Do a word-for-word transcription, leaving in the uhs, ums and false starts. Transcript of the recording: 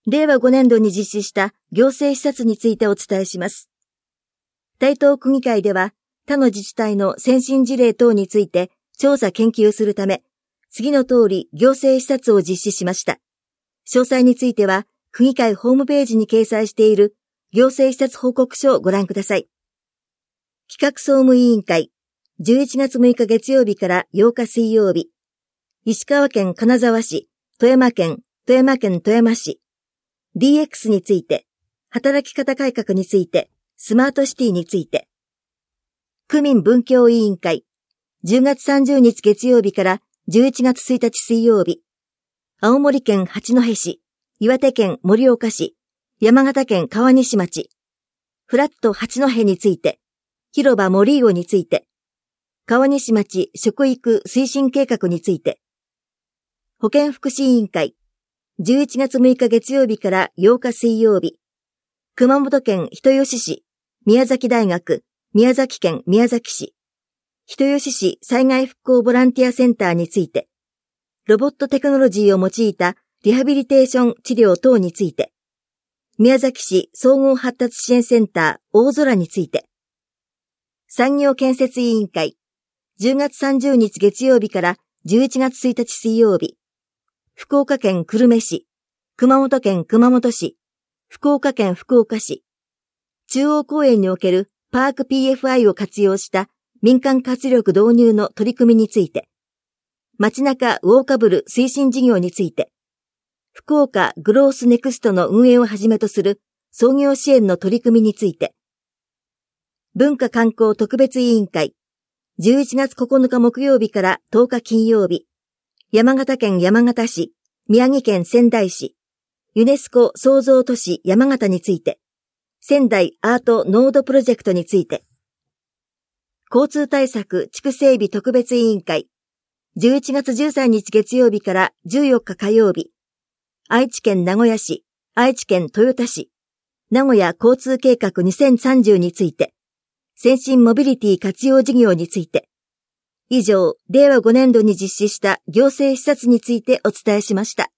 れいわごねんどに実施した行政視察についてお伝えします。台東区議会では、他の自治体の先進事例等について調査研究するため、次の通り行政視察を実施しました。詳細については、区議会ホームページに掲載している行政視察報告書をご覧ください。企画総務委員会、じゅういちがつむいか月曜日からようか水曜日、石川県金沢市、富山県、富山県富山市、ディーエックス について、働き方改革について、スマートシティについて、区民文教委員会、じゅうがつさんじゅうにち月曜日からじゅういちがつついたち水曜日、青森県八戸市、岩手県盛岡市、山形県川西町、フラット八戸について、広場森尾について、川西町食育推進計画について、保健福祉委員会、じゅういちがつむいか月曜日からようか水曜日、熊本県人吉市、宮崎大学、宮崎県宮崎市、人吉市災害復興ボランティアセンターについて、ロボットテクノロジーを用いたリハビリテーション治療等について、宮崎市総合発達支援センター大空について、産業建設委員会、じゅうがつさんじゅうにち月曜日からじゅういちがつついたち水曜日、福岡県久留米市、熊本県熊本市、福岡県福岡市、中央公園におけるパーク ピーエフアイ を活用した民間活力導入の取り組みについて、街中ウォーカブル推進事業について、福岡グロースネクストの運営をはじめとする創業支援の取り組みについて、文化観光特別委員会、じゅういちがつここのか木曜日からとおか金曜日、山形県山形市、宮城県仙台市、ユネスコ創造都市山形について、仙台アートノードプロジェクトについて、交通対策地区整備特別委員会、じゅういちがつじゅうさんにち月曜日からじゅうよっか火曜日、愛知県名古屋市、愛知県豊田市、名古屋交通計画にせんさんじゅうについて、先進モビリティ活用事業について、以上、れいわごねんどに実施した行政視察についてお伝えしました。